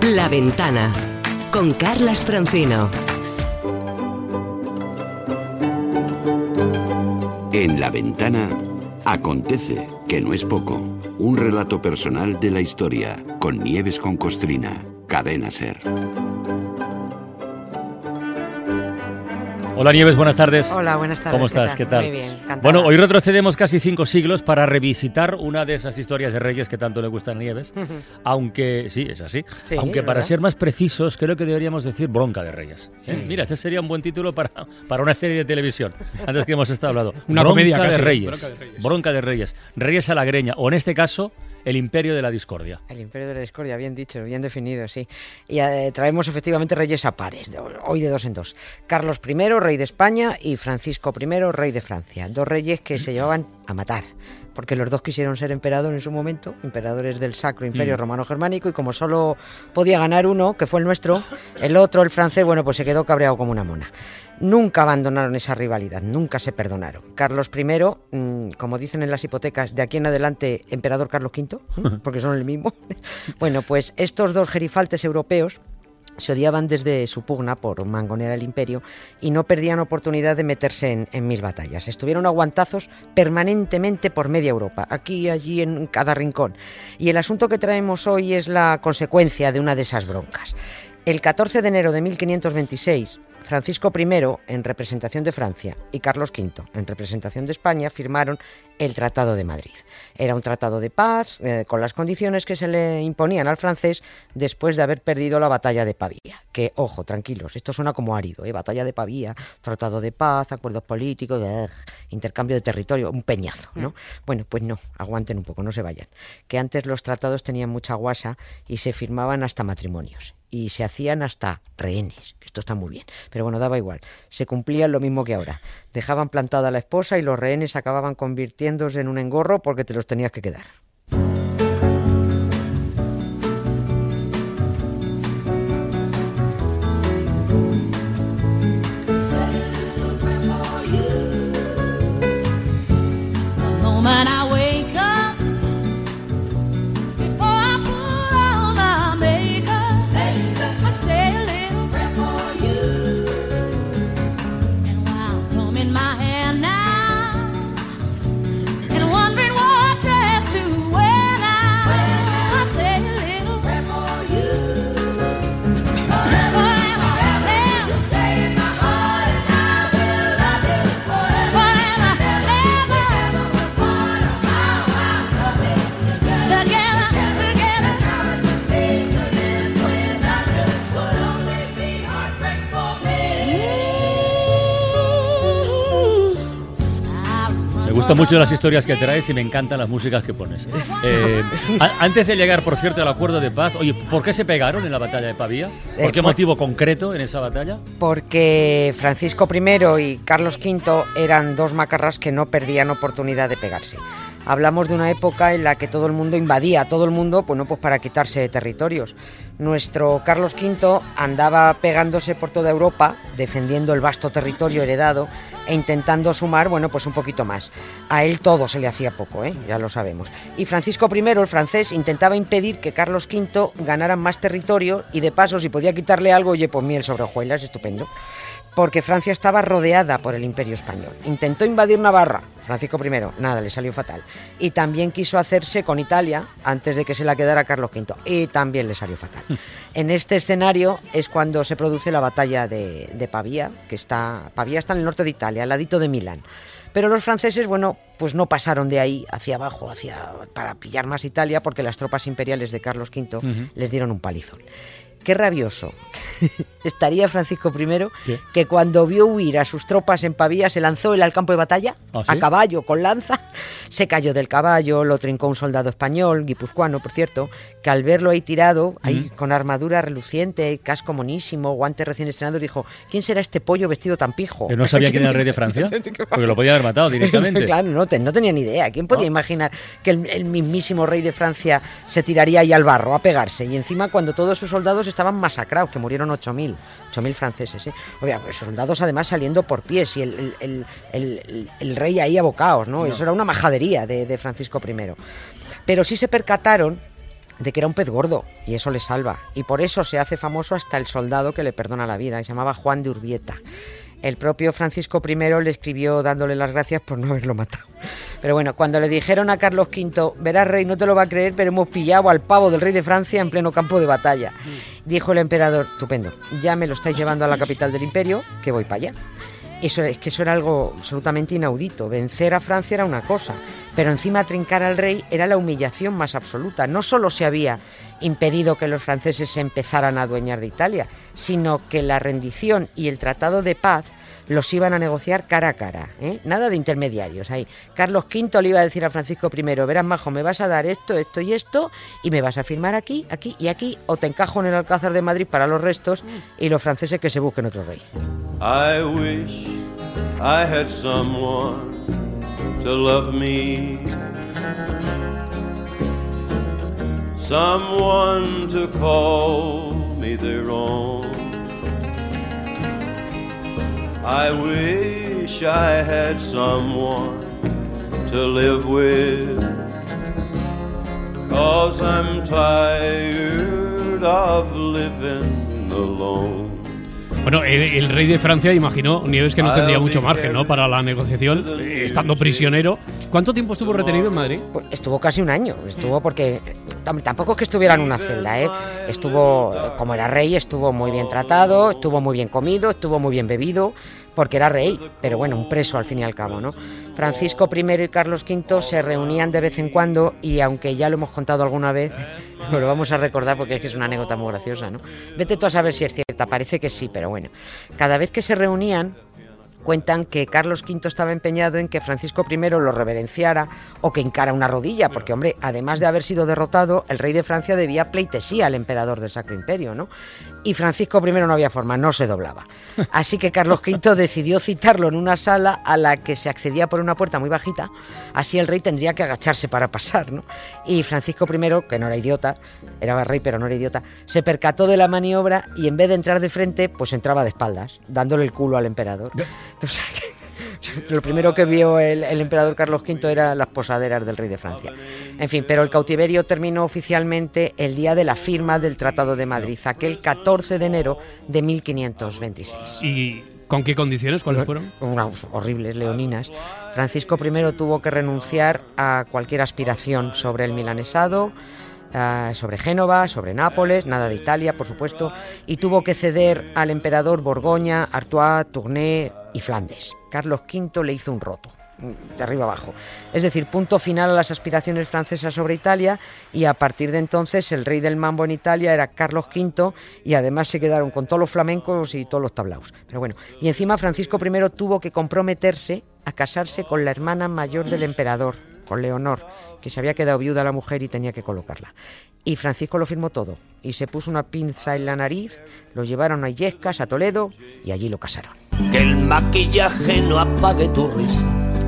La Ventana, con Carlas Francino. En La Ventana acontece, que no es poco, un relato personal de la historia, con Nieves con Costrina, Cadena SER. Hola Nieves, buenas tardes. Hola, buenas tardes. ¿Cómo estás? ¿Qué tal? Muy bien, encantada. Bueno, hoy retrocedemos casi 5 siglos para revisitar una de esas historias de reyes que tanto le gustan a Nieves, aunque, sí, es así, Sí, aunque para ¿verdad? ser más precisos creo que deberíamos decir Bronca de Reyes. Mira, este sería un buen título para una serie de televisión, antes que hemos estado hablando. Una Bronca comedia de casi. Reyes. Bronca de Reyes. Reyes a la greña, o en este caso, el Imperio de la Discordia. El Imperio de la Discordia, bien dicho, bien definido, sí. Y traemos efectivamente reyes a pares, hoy de dos en dos. Carlos I, rey de España, y Francisco I, rey de Francia. Dos reyes que se llevaban a matar, porque los dos quisieron ser emperadores en su momento, emperadores del Sacro Imperio Romano Germánico, y como solo podía ganar uno, que fue el nuestro, el otro, el francés, bueno, pues se quedó cabreado como una mona. Nunca abandonaron esa rivalidad, nunca se perdonaron. Carlos I, como dicen en las hipotecas, de aquí en adelante, emperador Carlos V, porque son el mismo. Bueno, pues estos dos gerifaltes europeos se odiaban desde su pugna por mangonear el imperio y no perdían oportunidad de meterse en mil batallas. Estuvieron a guantazos permanentemente por media Europa, aquí y allí en cada rincón. Y el asunto que traemos hoy es la consecuencia de una de esas broncas. El 14 de enero de 1526, Francisco I, en representación de Francia, y Carlos V, en representación de España, firmaron el Tratado de Madrid. Era un tratado de paz, con las condiciones que se le imponían al francés después de haber perdido la batalla de Pavía. Que, ojo, tranquilos, esto suena como árido, batalla de Pavía, tratado de paz, acuerdos políticos, intercambio de territorio, un peñazo, ¿no? Bueno, pues no, aguanten un poco, no se vayan. Que antes los tratados tenían mucha guasa y se firmaban hasta matrimonios. Y se hacían hasta rehenes, que esto está muy bien, pero bueno, daba igual, se cumplían lo mismo que ahora, dejaban plantada a la esposa y los rehenes acababan convirtiéndose en un engorro porque te los tenías que quedar. Me gustan mucho las historias que traes y me encantan las músicas que pones. Antes de llegar, por cierto, al acuerdo de paz, oye, ¿por qué se pegaron en la batalla de Pavía? ¿Por qué motivo concreto en esa batalla? Porque Francisco I y Carlos V eran dos macarras que no perdían oportunidad de pegarse. Hablamos de una época en la que todo el mundo invadía, todo el mundo, pues para quitarse territorios. Nuestro Carlos V andaba pegándose por toda Europa, defendiendo el vasto territorio heredado e intentando sumar, pues un poquito más. A él todo se le hacía poco, ya lo sabemos. Y Francisco I, el francés, intentaba impedir que Carlos V ganara más territorio y de paso, si podía quitarle algo, oye, pues miel sobre hojuelas, estupendo. Porque Francia estaba rodeada por el Imperio Español. Intentó invadir Navarra, Francisco I, nada, le salió fatal. Y también quiso hacerse con Italia antes de que se la quedara Carlos V, y también le salió fatal. En este escenario es cuando se produce la batalla de Pavía, Pavía está en el norte de Italia, al ladito de Milán. Pero los franceses, pues no pasaron de ahí hacia abajo, para pillar más Italia, porque las tropas imperiales de Carlos V les dieron un palizón. Qué rabioso estaría Francisco I, ¿qué? Que cuando vio huir a sus tropas en Pavía se lanzó él al campo de batalla, ¿Ah, sí? a caballo, con lanza, se cayó del caballo, lo trincó un soldado español, guipuzcoano, por cierto, que al verlo ahí tirado, ahí con armadura reluciente, casco monísimo, guantes recién estrenados, dijo: ¿quién será este pollo vestido tan pijo? ¿Que no sabía quién era el rey de Francia? Porque lo podía haber matado directamente. Claro, no tenía ni idea. ¿Quién podía imaginar que el mismísimo rey de Francia se tiraría ahí al barro a pegarse? Y encima cuando todos sus soldados estaban masacrados, que murieron 8.000 franceses, ¿eh? Obvio, pues soldados además saliendo por pies y el rey ahí a bocaos, ¿no? Eso era una majadería de Francisco I. Pero sí se percataron de que era un pez gordo, y eso le salva. Y por eso se hace famoso hasta el soldado que le perdona la vida, y se llamaba Juan de Urbieta. El propio Francisco I le escribió dándole las gracias por no haberlo matado. Pero bueno, cuando le dijeron a Carlos V, verás, rey, no te lo va a creer, pero hemos pillado al pavo del rey de Francia en pleno campo de batalla. Dijo el emperador, estupendo, ya me lo estáis llevando a la capital del imperio, que voy para allá. Eso era algo absolutamente inaudito. Vencer a Francia era una cosa, pero encima trincar al rey era la humillación más absoluta. No solo se había impedido que los franceses se empezaran a adueñar de Italia, sino que la rendición y el tratado de paz los iban a negociar cara a cara, ¿eh? Nada de intermediarios ahí. Carlos V le iba a decir a Francisco I, verás, majo, me vas a dar esto, esto y esto, y me vas a firmar aquí, aquí y aquí, o te encajo en el Alcázar de Madrid para los restos, y los franceses que se busquen otro rey. I wish I had someone to love me, someone to call me their own. I wish I had someone to live with, 'cause I'm tired of living alone. Bueno, el rey de Francia imaginó, Nieves, que no tendría mucho margen, ¿no?, para la negociación, estando prisionero. ¿Cuánto tiempo estuvo retenido en Madrid? Pues estuvo casi un año, porque tampoco es que estuviera en una celda, ¿eh? Estuvo, como era rey, estuvo muy bien tratado, estuvo muy bien comido, estuvo muy bien bebido, porque era rey, pero bueno, un preso al fin y al cabo, ¿no? Francisco I y Carlos V se reunían de vez en cuando, y aunque ya lo hemos contado alguna vez, lo vamos a recordar porque es que es una anécdota muy graciosa, ¿no? Vete tú a saber si es cierta, parece que sí, pero bueno. Cada vez que se reunían, cuentan que Carlos V estaba empeñado en que Francisco I lo reverenciara o que hincara una rodilla, porque, hombre, además de haber sido derrotado, el rey de Francia debía pleitesía al emperador del Sacro Imperio, ¿no? Y Francisco I no había forma, no se doblaba. Así que Carlos V decidió citarlo en una sala a la que se accedía por una puerta muy bajita, así el rey tendría que agacharse para pasar, ¿no? Y Francisco I, que no era idiota, era rey pero no era idiota, se percató de la maniobra y en vez de entrar de frente, pues entraba de espaldas, dándole el culo al emperador. Entonces, lo primero que vio el emperador Carlos V eran las posaderas del rey de Francia. En fin, pero el cautiverio terminó oficialmente el día de la firma del Tratado de Madrid, aquel 14 de enero de 1526. ¿Y con qué condiciones? ¿Cuáles fueron? Unas horribles, leoninas. Francisco I tuvo que renunciar a cualquier aspiración sobre el milanesado, sobre Génova, sobre Nápoles, nada de Italia, por supuesto, y tuvo que ceder al emperador Borgoña, Artois, Tournai y Flandes. Carlos V le hizo un roto, de arriba abajo. Es decir, punto final a las aspiraciones francesas sobre Italia, y a partir de entonces el rey del mambo en Italia era Carlos V, y además se quedaron con todos los flamencos y todos los tablaos. Pero bueno, y encima Francisco I tuvo que comprometerse a casarse con la hermana mayor del emperador, con Leonor, que se había quedado viuda la mujer y tenía que colocarla. Y Francisco lo firmó todo, y se puso una pinza en la nariz, lo llevaron a Illescas, a Toledo, y allí lo casaron. Que el maquillaje no apague tu risa,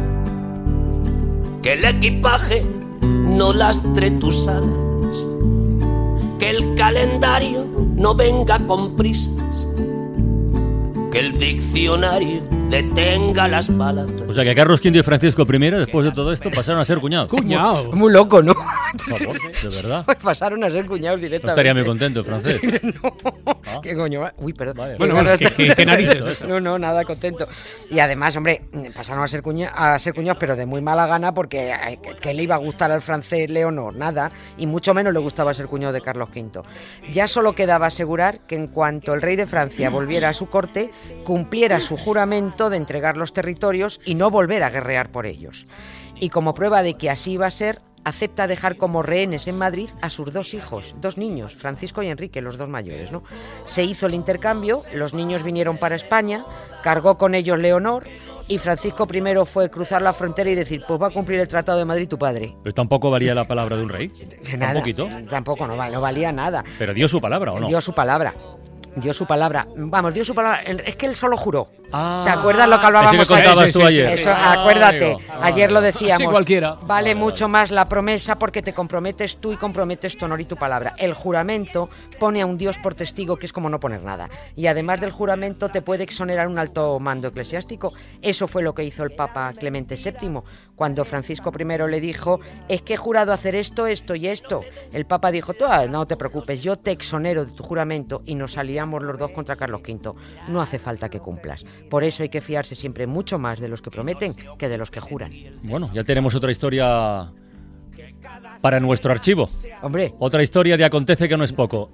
que el equipaje no lastre tus alas, que el calendario no venga con prisas, que el diccionario detenga las palabras. O sea que Carlos V y Francisco I, después de todo esto, pasaron a ser cuñados. ¡Cuñado! Muy loco, ¿no? Por favor, de verdad. Pues pasaron a ser cuñados No directamente. estaría muy contento el francés. No, ¿Ah? ¿qué coño? Uy, perdón. Vale. Bueno, ¿qué narices? Eso. No, nada contento. Y además, hombre, pasaron a ser cuñados, pero de muy mala gana, porque ¿qué le iba a gustar al francés Leonor? Nada, y mucho menos le gustaba ser cuñado de Carlos V. Ya solo quedaba asegurar que en cuanto el rey de Francia volviera a su corte, cumpliera su juramento de entregar los territorios y no volver a guerrear por ellos. Y como prueba de que así iba a ser, acepta dejar como rehenes en Madrid a sus dos hijos, dos niños, Francisco y Enrique, los dos mayores, ¿no? Se hizo el intercambio, los niños vinieron para España, cargó con ellos Leonor, y Francisco I fue cruzar la frontera y decir, pues va a cumplir el Tratado de Madrid tu padre. Pero tampoco valía la palabra de un rey. Nada, Un poquito. Tampoco, no valía nada. Pero dio su palabra, ¿o no? Dio su palabra. Vamos, dio su palabra. Es que él solo juró. ¿Te acuerdas lo que hablábamos Ese que contabas tú ayer? Eso, acuérdate, ayer lo decíamos. Así cualquiera. Vale mucho más la promesa porque te comprometes tú y comprometes tu honor y tu palabra. El juramento pone a un Dios por testigo, que es como no poner nada. Y además del juramento te puede exonerar un alto mando eclesiástico. Eso fue lo que hizo el Papa Clemente VII. Cuando Francisco I le dijo, es que he jurado hacer esto, esto y esto. El Papa dijo, tú, no te preocupes, yo te exonero de tu juramento, y nos aliamos los dos contra Carlos V. No hace falta que cumplas. Por eso hay que fiarse siempre mucho más de los que prometen que de los que juran. Bueno, ya tenemos otra historia para nuestro archivo. Hombre. Otra historia de Acontece que no es poco.